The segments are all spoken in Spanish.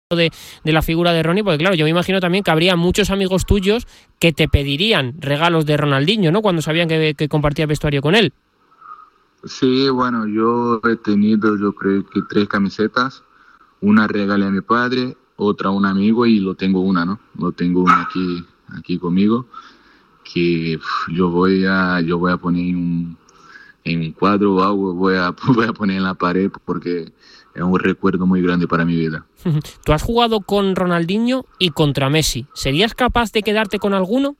de la figura de Ronnie, porque claro, yo me imagino también que habría muchos amigos tuyos que te pedirían regalos de Ronaldinho, ¿no? Cuando sabían que compartía vestuario con él. Sí, bueno, yo he tenido, yo creo que 3 camisetas. Una regalé a mi padre, otra a un amigo y lo tengo una, ¿no? Lo tengo una aquí conmigo, que yo voy a poner en un cuadro o algo, voy a poner en la pared porque es un recuerdo muy grande para mi vida. Tú has jugado con Ronaldinho y contra Messi. ¿Serías capaz de quedarte con alguno?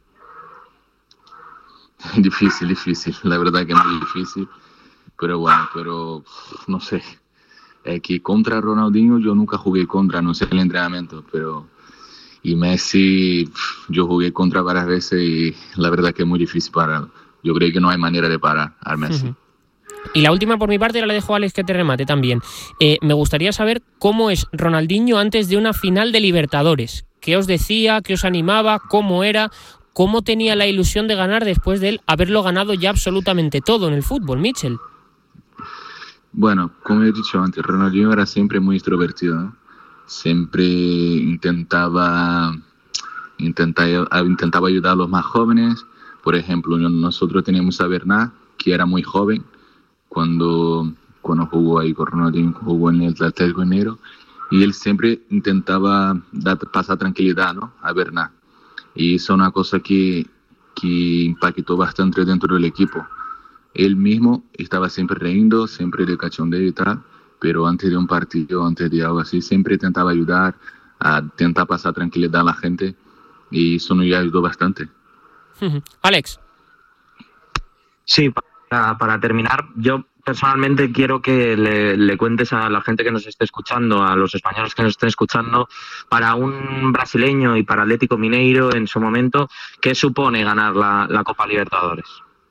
Difícil, la verdad que es muy difícil, pero bueno, no sé. Que contra Ronaldinho yo nunca jugué contra, no sé el entrenamiento, y Messi yo jugué contra varias veces y la verdad que es muy difícil pararlo. Yo creo que no hay manera de parar al Messi. Y la última por mi parte la dejo a Alex que te remate también. Me gustaría saber cómo es Ronaldinho antes de una final de Libertadores. ¿Qué os decía? ¿Qué os animaba? ¿Cómo era? ¿Cómo tenía la ilusión de ganar después de él haberlo ganado ya absolutamente todo en el fútbol, Michel? Bueno, como he dicho antes, Ronaldinho era siempre muy extrovertido, ¿no? Siempre intentaba ayudar a los más jóvenes. Por ejemplo, nosotros teníamos a Bernat, que era muy joven, cuando jugó ahí con Ronaldinho, jugó en el Atlético Mineiro, y él siempre intentaba pasar tranquilidad, ¿no?, a Bernat. Y eso es una cosa que impactó bastante dentro del equipo. Él mismo estaba siempre riendo, siempre de cachondeo y tal, pero antes de un partido, antes de algo así, siempre intentaba ayudar, a intentar pasar tranquilidad a la gente, y eso nos ayudó bastante. Alex. Sí, para terminar, yo personalmente quiero que le cuentes a la gente que nos esté escuchando, a los españoles que nos estén escuchando, para un brasileño y para Atlético Mineiro en su momento, ¿qué supone ganar la Copa Libertadores?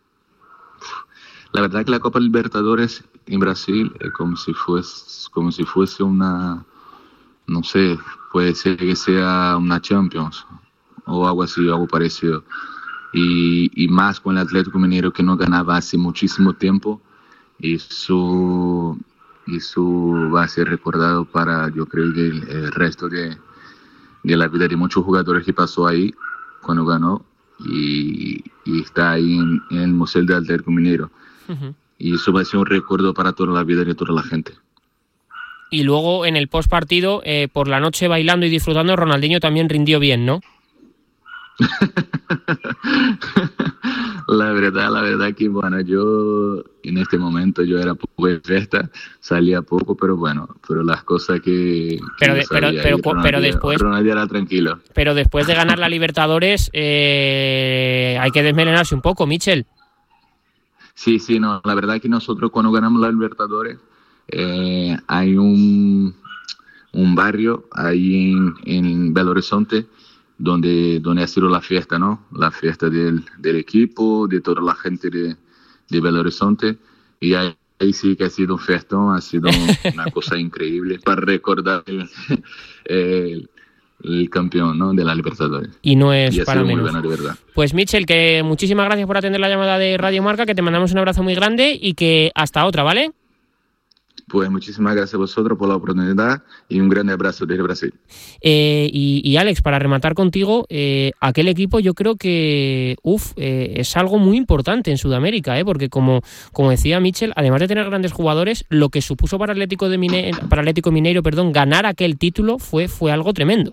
La verdad que la Copa Libertadores en Brasil es como si fuese una, no sé, puede ser que sea una Champions o algo así, algo parecido. Y más con el Atlético Mineiro, que no ganaba hace muchísimo tiempo. Eso va a ser recordado para, yo creo que el resto de la vida de muchos jugadores que pasó ahí cuando ganó, y está ahí en el Museo del Atlético Mineiro. Y eso va a ser un recuerdo para toda la vida de toda la gente. Y luego en el post partido, por la noche bailando y disfrutando, Ronaldinho también rindió bien, ¿no? La verdad que bueno, yo en este momento yo era poco de fiesta, salía poco, pero las cosas que pero después Ronaldinho era tranquilo. Pero después de ganar la Libertadores hay que desmelenarse un poco, Michel. Sí, no, la verdad que nosotros cuando ganamos la Libertadores hay un barrio ahí en Belo Horizonte donde ha sido la fiesta, ¿no? La fiesta del equipo, de toda la gente de Belo Horizonte, y ahí sí que ha sido un festón, ha sido una cosa increíble para recordar el campeón, ¿no?, de la Libertadores. Y no es para menos. Muy bueno, de verdad. Pues Michel, que muchísimas gracias por atender la llamada de Radio Marca, que te mandamos un abrazo muy grande y que hasta otra, ¿vale? Pues muchísimas gracias a vosotros por la oportunidad y un gran abrazo desde Brasil. Y Alex, para rematar contigo, aquel equipo yo creo que es algo muy importante en Sudamérica, porque como decía Michel, además de tener grandes jugadores, lo que supuso para Atlético Mineiro, ganar aquel título fue algo tremendo.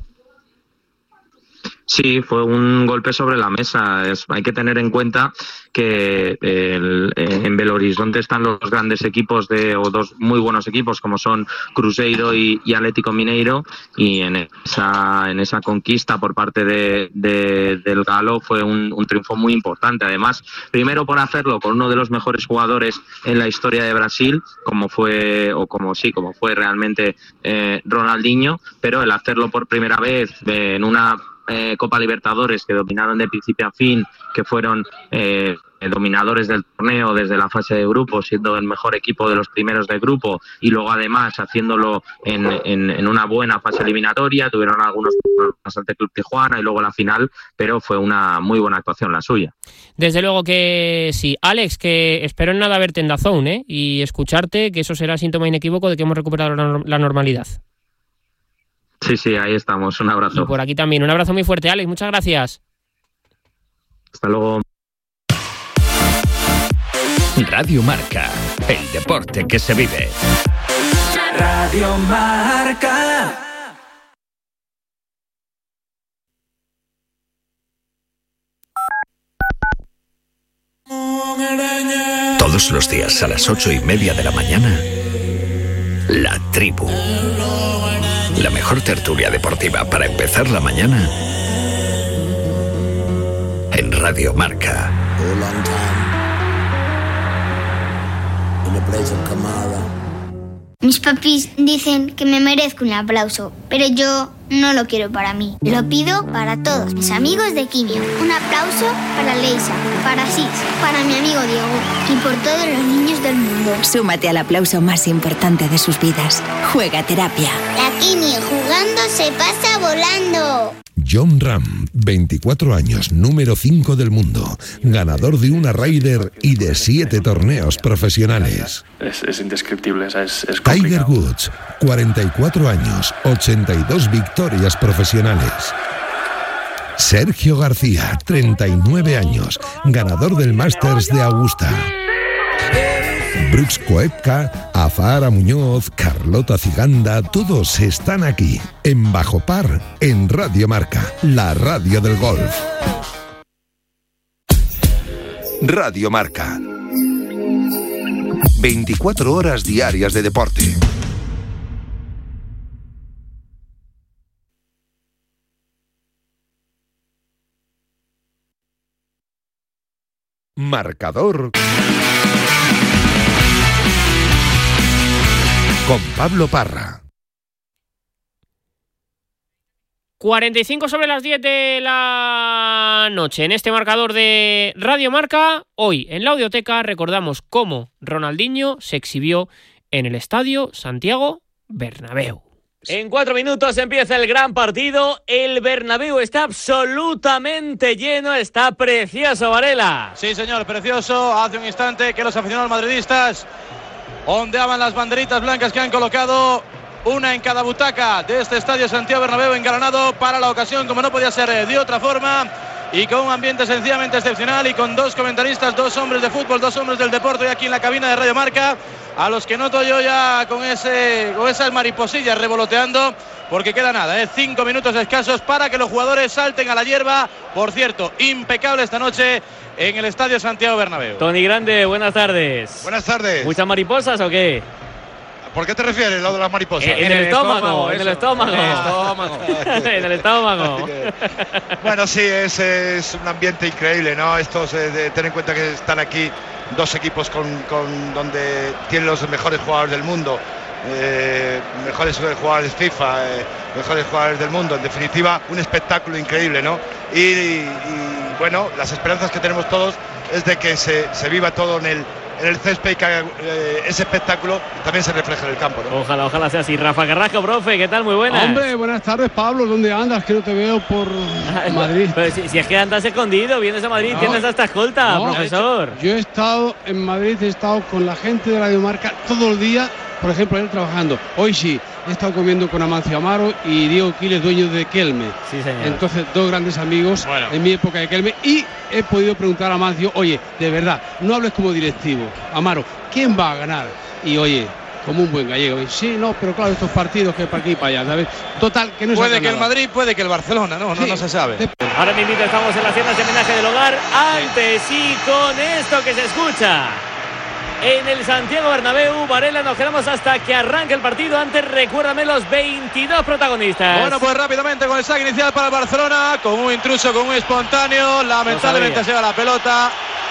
Sí, fue un golpe sobre la mesa. Hay que tener en cuenta que en Belo Horizonte están los grandes equipos o dos muy buenos equipos como son Cruzeiro y Atlético Mineiro, y en esa conquista por parte del Galo fue un triunfo muy importante. Además, primero por hacerlo con uno de los mejores jugadores en la historia de Brasil, como fue realmente Ronaldinho, pero el hacerlo por primera vez en una Copa Libertadores que dominaron de principio a fin, que fueron dominadores del torneo desde la fase de grupos, siendo el mejor equipo de los primeros de grupo, y luego además haciéndolo en una buena fase eliminatoria. Tuvieron algunos problemas ante Club Tijuana y luego la final, pero fue una muy buena actuación la suya. Desde luego que sí. Alex, que espero en nada verte en DAZN, y escucharte, que eso será síntoma inequívoco de que hemos recuperado la normalidad. Sí, ahí estamos. Un abrazo. Y por aquí también. Un abrazo muy fuerte, Alex. Muchas gracias. Hasta luego. Radio Marca, el deporte que se vive. Radio Marca. Todos los días a las 8:30 de la mañana, La Tribu. La mejor tertulia deportiva para empezar la mañana en Radio Marca. Mis papis dicen que me merezco un aplauso, pero yo no lo quiero para mí. Lo pido para todos mis amigos de Quimio. Un aplauso para Leisa, para Sis, para mi amigo Diego y por todos los niños del mundo. Súmate al aplauso más importante de sus vidas. Juega Terapia. La Quimio jugando se pasa volando. John Ram, 24 años, número 5 del mundo, ganador de una Ryder y de 7 torneos profesionales. Es indescriptible, es Tiger complicado. Woods, 44 años, 82 victorias profesionales. Sergio García, 39 años, ganador del Masters de Augusta. Brooks Koepka, Azahara Muñoz, Carlota Ciganda, todos están aquí, en Bajo Par, en Radio Marca, la radio del golf. Radio Marca. 24 horas diarias de deporte. Marcador con Pablo Parra. 45 sobre las 10 de la noche en este marcador de Radio Marca. Hoy en la audioteca recordamos cómo Ronaldinho se exhibió en el Estadio Santiago Bernabéu. En 4 minutos empieza el gran partido. El Bernabéu está absolutamente lleno. Está precioso, Varela. Sí, señor, precioso. Hace un instante que los aficionados madridistas ondeaban las banderitas blancas que han colocado, una en cada butaca de este Estadio Santiago Bernabéu, engalanado para la ocasión como no podía ser de otra forma, y con un ambiente sencillamente excepcional, y con dos comentaristas, dos hombres de fútbol, dos hombres del deporte aquí en la cabina de Radio Marca, a los que noto yo ya con esas mariposillas revoloteando, porque queda nada, 5 minutos escasos para que los jugadores salten a la hierba. Por cierto, impecable esta noche en el Estadio Santiago Bernabéu. Tony Grande, buenas tardes. Buenas tardes. ¿Muchas mariposas o qué? ¿Por qué te refieres, lo de las mariposas? En el estómago. En el estómago. Bueno, sí, es un ambiente increíble, ¿no? Ten en cuenta que están aquí dos equipos donde tienen los mejores jugadores del mundo, mejores jugadores FIFA, mejores jugadores del mundo. En definitiva, un espectáculo increíble, ¿no? Y bueno, las esperanzas que tenemos todos es de que se viva todo en el césped y que ese espectáculo también se refleja en el campo, ¿no? Ojalá sea así. Rafa Carrasco, profe, ¿qué tal? Muy buenas. Hombre, buenas tardes, Pablo. ¿Dónde andas? Que no te veo por Madrid. Pero si es que andas escondido, vienes a Madrid, tienes hasta escolta, profesor. Yo he estado en Madrid, he estado con la gente de Radio Marca todo el día, por ejemplo, él trabajando. Hoy sí, he estado comiendo con Amancio Amaro y Diego Quiles, dueño de Kelme. Sí, señor. Entonces, dos grandes amigos en mi época de Kelme. Y he podido preguntar a Amancio, oye, de verdad, no hables como directivo. Amaro, ¿quién va a ganar? Y oye, como un buen gallego. Y sí, no, pero claro, estos partidos que para aquí y para allá, ¿sabes? Total, que no se puede que el Madrid, puede que el Barcelona, no se sabe. Ahora mismo estamos en las cenas de homenaje del hogar. Antes y con esto que se escucha en el Santiago Bernabéu, Varela, nos quedamos hasta que arranque el partido. Antes, recuérdame los 22 protagonistas. Bueno, pues rápidamente con el saque inicial para el Barcelona, con un intruso, con un espontáneo, lamentablemente se va la pelota.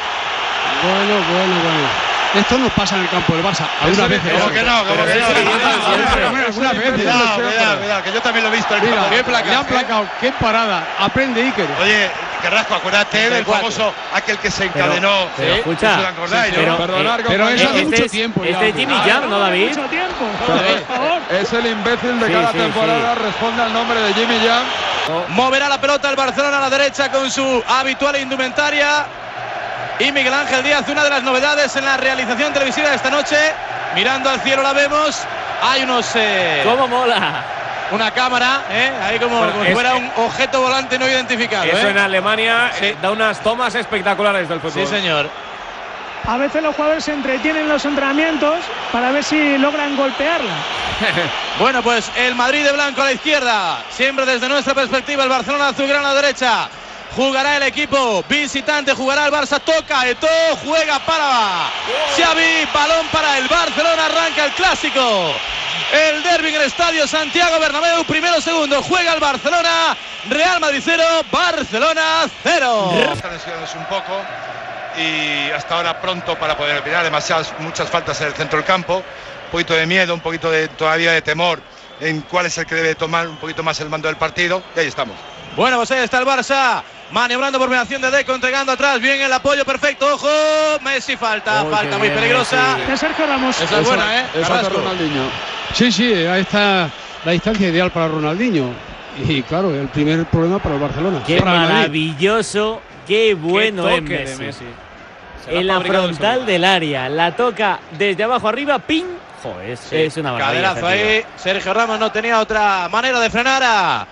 Bueno. Esto nos pasa en el campo del Barça. Algunas veces. ¿Cómo que no? Algunas veces. Cuidado, que yo también lo he visto. Mira, le han placado. Qué parada. Aprende, Iker. Oye, Carrasco, acuérdate del famoso aquel que se encadenó. Pero escucha, ¿os acordáis? Pero eso hace mucho tiempo. Este es Jimmy Jam, ¿no, David? Mucho tiempo. Es el imbécil de cada temporada. Responde al nombre de Jimmy Jam. Moverá la pelota el Barcelona a la derecha con su habitual indumentaria. Y Miguel Ángel Díaz, una de las novedades en la realización televisiva de esta noche. Mirando al cielo la vemos. Hay unos... ¿Cómo mola? una cámara, ahí como si fuera un objeto volante no identificado. Eso en Alemania da unas tomas espectaculares del fútbol. Sí, señor. A veces los jugadores se entretienen en los entrenamientos para ver si logran golpearla. Bueno, pues el Madrid de blanco a la izquierda. Siempre desde nuestra perspectiva, el Barcelona azulgrana a la derecha. Jugará el equipo visitante, jugará el Barça, toca Eto'o, juega para Xavi, balón para el Barcelona, arranca el clásico. El derbi en el estadio Santiago Bernabéu, primero, segundo, juega el Barcelona, Real Madrid 0, Barcelona 0. Están lesionándose un poco y hasta ahora pronto para poder opinar, muchas faltas en el centro del campo, un poquito de miedo, un poquito todavía de temor en cuál es el que debe tomar un poquito más el mando del partido, y ahí estamos. Bueno, pues ahí está el Barça, maniobrando por mediación de Deco, entregando atrás, bien el apoyo, perfecto, ojo, Messi, falta muy peligrosa. De Sergio Ramos. Esa es buena, Esa es Ronaldinho. Sí, ahí está la distancia ideal para Ronaldinho. Y claro, el primer problema para el Barcelona. Qué maravilloso, qué bueno es Messi. En la frontal del área, la toca desde abajo arriba, ping. Joder, es una maravilla. Caderazo ahí, Sergio Ramos no tenía otra manera de frenar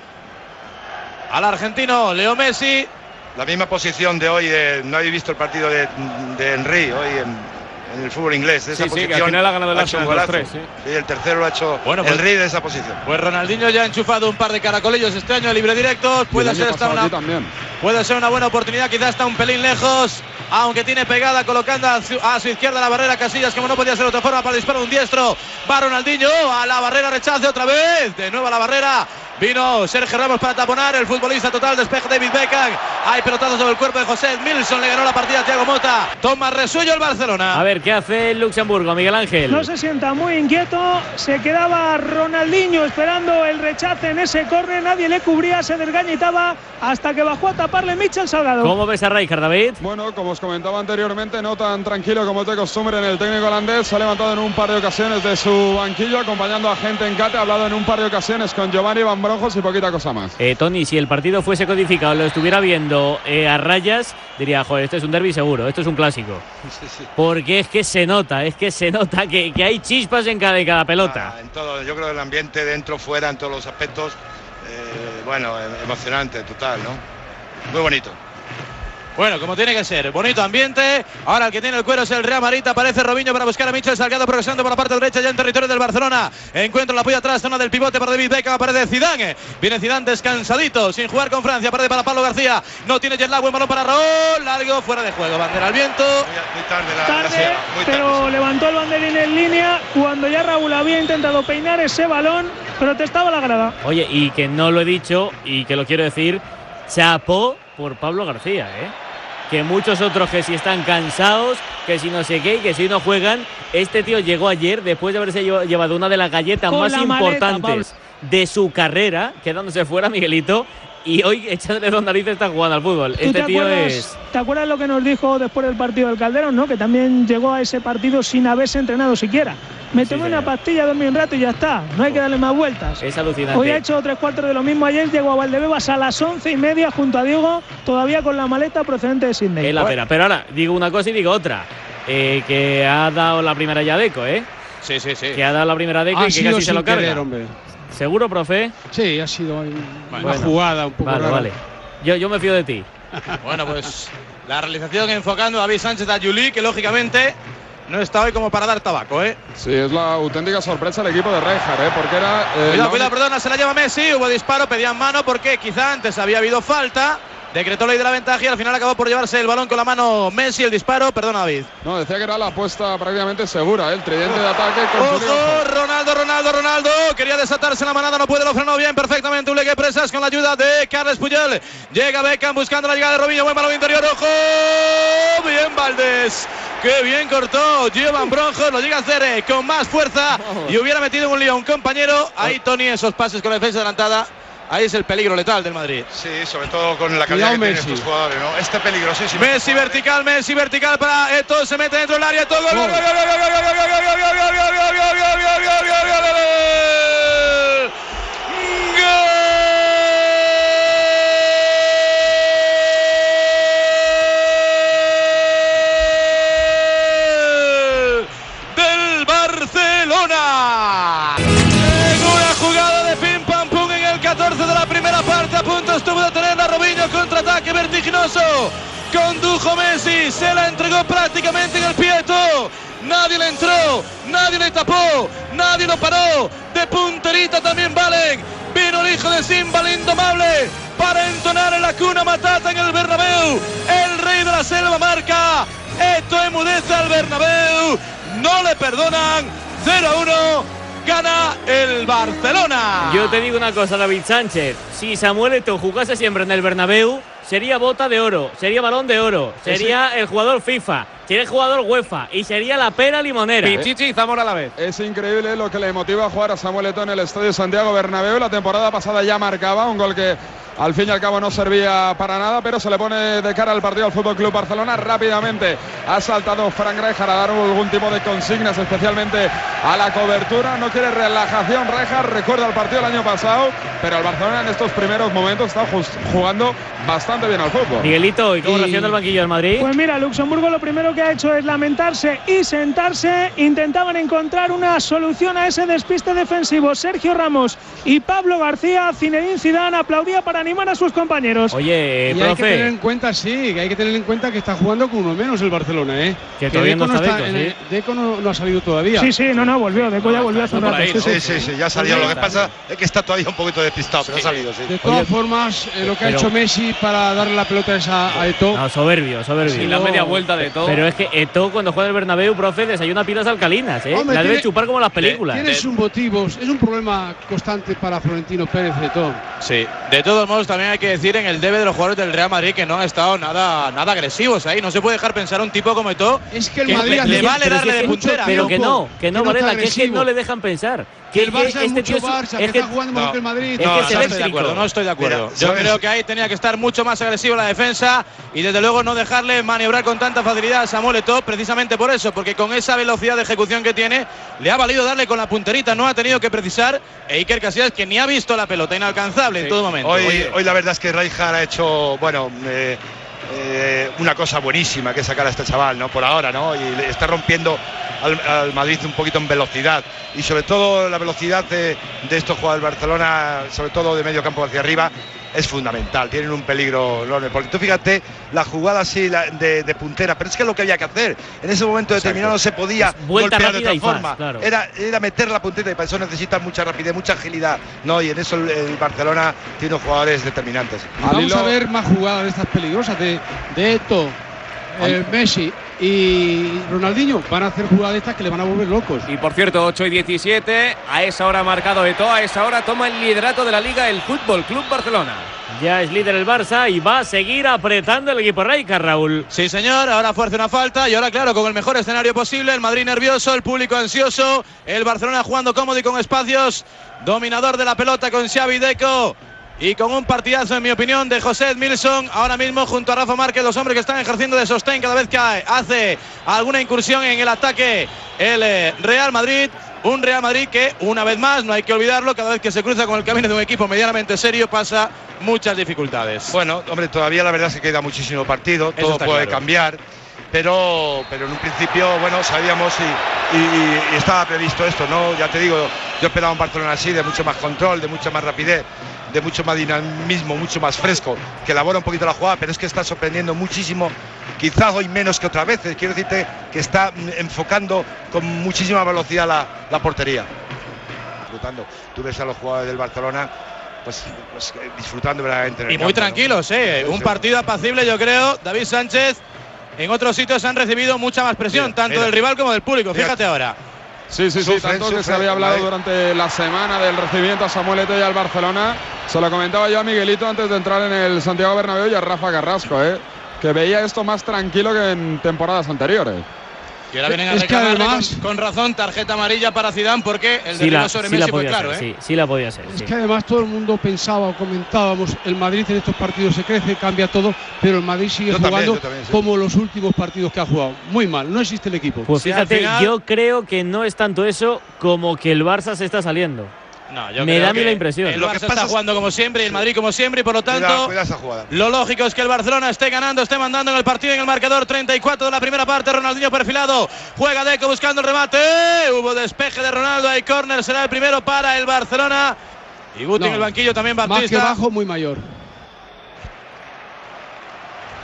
al argentino Leo Messi. La misma posición de hoy, no habéis visto el partido de Henry hoy en el fútbol inglés. Esa posición, que al final ha ganado el Arsenal los 3. Y el tercero lo ha hecho Henry de esa posición. Pues Ronaldinho ya ha enchufado un par de caracolillos este año libre directos. Puede ser una buena oportunidad, quizás está un pelín lejos, aunque tiene pegada, colocando a su izquierda la barrera Casillas, como no podía ser de otra forma, para disparar un diestro. Va Ronaldinho a la barrera, rechace otra vez, de nuevo a la barrera. Vino Sergio Ramos para taponar, el futbolista total, despeje David Beckham. Hay pelotazos sobre el cuerpo de José Milson, le ganó la partida a Thiago Motta. Toma resuello el Barcelona. A ver, ¿qué hace el Luxemburgo, Miguel Ángel? No se sienta muy inquieto, se quedaba Ronaldinho esperando el rechace en ese córner, nadie le cubría, se desgañitaba hasta que bajó a taparle Michel Salgado. ¿Cómo ves a Rijkaard, David? Bueno, como os comentaba anteriormente, no tan tranquilo como es de costumbre en el técnico holandés. Se ha levantado en un par de ocasiones de su banquillo, acompañando a gente en cate, ha hablado en un par de ocasiones con Giovanni Van Brojos y poquita cosa más. Tony, si el partido fuese codificado, lo estuviera viendo a rayas, diría, joder, esto es un derbi seguro, esto es un clásico. Sí. Porque es que se nota que hay chispas en cada pelota. En todo, yo creo que el ambiente dentro, fuera, en todos los aspectos, emocionante, total, ¿no? Muy bonito. Bueno, como tiene que ser, bonito ambiente. Ahora el que tiene el cuero es el Real Madrid. Aparece Robinho para buscar a Michel Salgado, progresando por la parte derecha ya en territorio del Barcelona. Encuentra el apoyo atrás, zona del pivote para David Beckham. Aparece Zidane. Viene Zidane descansadito, sin jugar con Francia. Aparece para Pablo García. No tiene jet lag, buen balón para Raúl. Largo, fuera de juego. Bandera al viento. Muy tarde, pero levantó el banderín en línea. Cuando ya Raúl había intentado peinar ese balón, protestaba la grada. Oye, y que no lo he dicho y que lo quiero decir, chapó por Pablo García, que muchos otros que si están cansados, que si no sé qué, que si no juegan. Este tío llegó ayer después de haberse llevado una de las galletas más importantes de su carrera, quedándose fuera, Miguelito, y hoy echándole dos narices está jugando al fútbol. Este tío es... ¿Te acuerdas lo que nos dijo después del partido del Calderón, no? Que también llegó a ese partido sin haberse entrenado siquiera. Me tomé una pastilla, dormí un rato y ya está. No hay que darle más vueltas. Es alucinante. Hoy ha hecho 3/4 de lo mismo. Ayer llegó a Valdebebas a las 11:30 junto a Diego, todavía con la maleta procedente de Sydney. Es la pena. Pero ahora digo una cosa y digo otra. Que ha dado la primera ya Deco, Sí. Que ha dado la primera Deco y que casi se lo carga. Hombre. ¿Seguro, profe? Sí, ha sido una jugada un poco rara. Vale. Yo me fío de ti. Bueno, pues la realización enfocando a David Sánchez a Juli, que lógicamente no está hoy como para dar tabaco, Sí, es la auténtica sorpresa del equipo de Rijkaard, porque era... Cuidado, perdona, se la lleva Messi, hubo disparo, pedían mano porque quizá antes había habido falta. Decretó ley de la ventaja y al final acabó por llevarse el balón con la mano Messi, el disparo, perdona David. No, decía que era la apuesta prácticamente segura, el tridente de ataque. ¡Ojo! Ronaldo, quería desatarse la manada, no puede, lo frenó bien perfectamente Uleque Presas con la ayuda de Carles Puyol. Llega Beckham buscando la llegada de Robinho, buen balón interior, ¡ojo! Bien Valdés, ¡qué bien cortó! Van Bronjos, lo llega a hacer con más fuerza y hubiera metido en un lío a un compañero. Ahí Tony, esos pases con la defensa adelantada. Ahí es el peligro letal del Madrid. Sí, sobre todo con la calidad que tienen estos jugadores, ¿no? Este peligrosísimo. Messi vertical para Eto'o, se mete dentro del área, todo gol. Del Barcelona. En una jugada de pim pam peligroso. Condujo Messi, se la entregó prácticamente en el pieto. Nadie le entró, nadie le tapó, nadie lo paró. De punterita también valen. Vino el hijo de Simba, el indomable, para entonar en la Hakuna Matata en el Bernabéu. El rey de la selva marca. Esto emudece al Bernabéu. No le perdonan. 0-1. Gana el Barcelona. Yo te digo una cosa, David Sánchez. Si Samuel Eto'o jugase siempre en el Bernabéu, sería bota de oro, sería balón de oro, sería el jugador FIFA, sería el jugador UEFA y sería la pera limonera. Pichichi y Zamora a la vez. Es increíble lo que le motiva a jugar a Samuel Eto'o en el Estadio Santiago Bernabéu. La temporada pasada ya marcaba un gol que al fin y al cabo no servía para nada, pero se le pone de cara al partido al Fútbol Club Barcelona. Rápidamente ha saltado Frank Rijkaard a dar algún tipo de consignas, especialmente a la cobertura. No quiere relajación Rijkaard, recuerda el partido del año pasado, pero el Barcelona en estos primeros momentos está jugando bastante bien al fútbol. Miguelito, ¿y cómo reacciona el banquillo del Madrid? Pues mira, Luxemburgo lo primero que ha hecho es lamentarse y sentarse. Intentaban encontrar una solución a ese despiste defensivo. Sergio Ramos y Pablo García. Zinedine Zidane aplaudía para animar a sus compañeros. Oye, y profe, hay que tener en cuenta, sí, que hay que tener en cuenta que está jugando con uno menos el Barcelona, que todavía no está Deco, ¿sí? Deco no ha salido todavía. Sí, no, volvió. Deco ya volvió hace un rato. Sí, ya salió. Lo que pasa es que está todavía un poquito despistado, pero ha salido, sí. De todas formas, lo que ha hecho Messi para darle la pelota a Eto'o. No, soberbio. Sí, la media vuelta de Eto'o. Pero es que Eto'o cuando juega en el Bernabéu, profe, desayuna pilas alcalinas, Hombre, la debe chupar como las películas. Tiene sus motivos, es un problema constante para Florentino Pérez Eto'o. Sí, de todos modos también hay que decir en el debe de los jugadores del Real Madrid que no han estado nada agresivos ahí. No se puede dejar pensar a un tipo como Eto'o. Es que el Madrid le vale darle de puntera. Pero que no, Varela, que es que no le dejan pensar. Que el Barça es mucho Barça, que está jugando mejor que el Madrid. No estoy de acuerdo. Yo creo que ahí tenía que estar mucho más agresivo la defensa y desde luego no dejarle maniobrar con tanta facilidad a Samuel Eto'o, precisamente por eso, porque con esa velocidad de ejecución que tiene, le ha valido darle con la punterita, no ha tenido que precisar. E Iker Casillas, que ni ha visto la pelota, inalcanzable en todo momento. Hoy la verdad es que Rijkaard ha hecho, una cosa buenísima, que es sacar a este chaval, ¿no? Por ahora, ¿no? Y le está rompiendo al Madrid un poquito en velocidad, y sobre todo la velocidad de estos jugadores del Barcelona, sobre todo de medio campo hacia arriba, es fundamental. Tienen un peligro enorme, porque tú fíjate la jugada así de puntera, pero es que es lo que había que hacer en ese momento determinado. No se podía golpear de otra forma, claro. Era meter la punteta, y para eso necesitas mucha rapidez, mucha agilidad, ¿no? Y en eso el Barcelona tiene unos jugadores determinantes. Vamos a ver más jugadas de estas peligrosas de Eto'o, Messi y Ronaldinho. Van a hacer jugadas de estas que le van a volver locos. Y por cierto, 8:17, a esa hora ha marcado Eto'o, a esa hora toma el liderato de la Liga el Fútbol Club Barcelona. Ya es líder el Barça y va a seguir apretando el equipo Rijkaard, Raúl. Sí, señor, ahora fuerza una falta y ahora, claro, con el mejor escenario posible, el Madrid nervioso, el público ansioso, el Barcelona jugando cómodo y con espacios, dominador de la pelota con Xavi, Deco y con un partidazo, en mi opinión, de José Edmilson, ahora mismo junto a Rafa Márquez, los hombres que están ejerciendo de sostén cada vez que hace alguna incursión en el ataque el Real Madrid. Un Real Madrid que, una vez más, no hay que olvidarlo, cada vez que se cruza con el camino de un equipo medianamente serio pasa muchas dificultades. Bueno, hombre, todavía la verdad es que queda muchísimo partido, todo puede cambiar, pero en un principio, sabíamos y estaba previsto esto, ¿no? Ya te digo, yo esperaba un Barcelona así, de mucho más control, de mucha más rapidez, de mucho más dinamismo, mucho más fresco, que elabora un poquito la jugada, pero es que está sorprendiendo muchísimo, quizás hoy menos que otras veces. Quiero decirte que está enfocando con muchísima velocidad la portería. Disfrutando. Tú ves a los jugadores del Barcelona pues disfrutando verdaderamente. Y muy tranquilos, un partido apacible, yo creo. David Sánchez, en otros sitios han recibido mucha más presión, tanto del rival como del público. Fíjate ahora. Sí, tanto que se había hablado durante la semana del recibimiento a Samuel Eto'o y al Barcelona. Se lo comentaba yo a Miguelito antes de entrar en el Santiago Bernabéu y a Rafa Carrasco, que veía esto más tranquilo que en temporadas anteriores. Y ahora vienen a reclamarle con razón tarjeta amarilla para Zidane, porque el derribo sobre Messi fue claro. Sí la podía ser. Es que además todo el mundo pensaba o comentábamos, el Madrid en estos partidos se crece, cambia todo, pero el Madrid sigue jugando como los últimos partidos que ha jugado. Muy mal, no existe el equipo. Pues fíjate, yo creo que no es tanto eso como que el Barça se está saliendo. No, yo me da a mí la impresión. El Barça está jugando como siempre y el Madrid como siempre, y por lo tanto lo lógico es que el Barcelona esté ganando, esté mandando en el partido, en el marcador. 34 de la primera parte, Ronaldinho perfilado, juega Deco buscando el remate, hubo despeje de Ronaldo, hay córner, será el primero para el Barcelona. Y Guti en el banquillo también, Baptista. Más que bajo, muy mayor.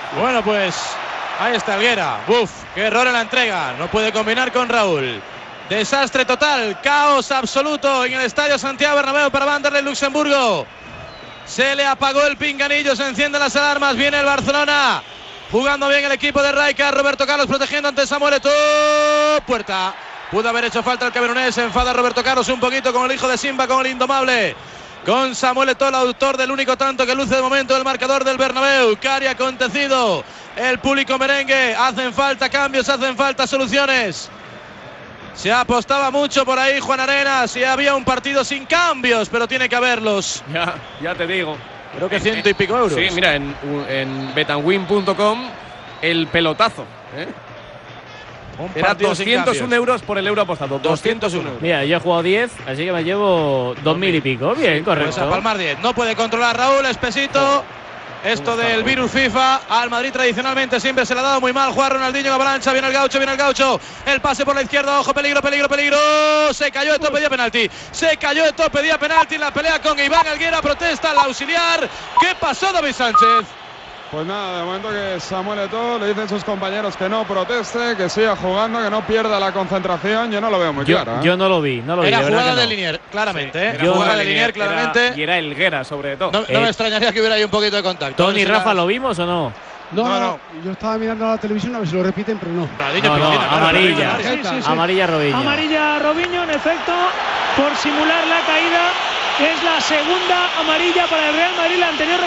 Bueno, pues ahí está Helguera. Uf, qué error en la entrega. No puede combinar con Raúl. Desastre total, caos absoluto en el Estadio Santiago Bernabéu para Vanderlei Luxemburgo. Se le apagó el pinganillo, se encienden las alarmas, viene el Barcelona. Jugando bien el equipo de Rijkaard, Roberto Carlos protegiendo ante Samuel Eto'o. Puerta. Pudo haber hecho falta el camerunés, se enfada Roberto Carlos un poquito con el hijo de Simba, con el indomable. Con Samuel Eto'o, el autor del único tanto que luce de momento el marcador del Bernabéu. Cari acontecido, el público merengue. Hacen falta cambios, hacen falta soluciones. Se apostaba mucho por ahí Juan Arenas y había un partido sin cambios, pero tiene que haberlos. Ya te digo. Creo que 100 y pico euros. Sí, mira, en betanwin.com el pelotazo. Era 201 euros por el euro apostado. 201 euros. Mira, yo he jugado 10, así que me llevo 2.000 y pico. Bien, correcto. Pues a palmar 10. No puede controlar Raúl, espesito. Esto del virus FIFA. Al Madrid tradicionalmente siempre se le ha dado muy mal. Juega Ronaldinho en avalancha. Viene el Gaucho. El pase por la izquierda. Ojo, peligro. Se cayó Eto'o, pedía penalti. En la pelea con Iván Helguera. Protesta al auxiliar. ¿Qué pasó, David Sánchez? Pues nada, de momento que Samuel Eto'o le dicen sus compañeros que no proteste, que siga jugando, que no pierda la concentración. Yo no lo veo muy claro. Yo no lo vi. Era jugada de Linier, claramente. Era jugada de Linier, claramente. Y era Helguera, sobre todo. No me extrañaría que hubiera ahí un poquito de contacto. ¿Tony y Rafa lo vimos o no? No. Yo estaba mirando a la televisión a ver si lo repiten, pero no. Amarilla. Amarilla a Robinho. Amarilla a Robinho, en efecto, por simular la caída. Es la segunda amarilla para el Real Madrid, la anterior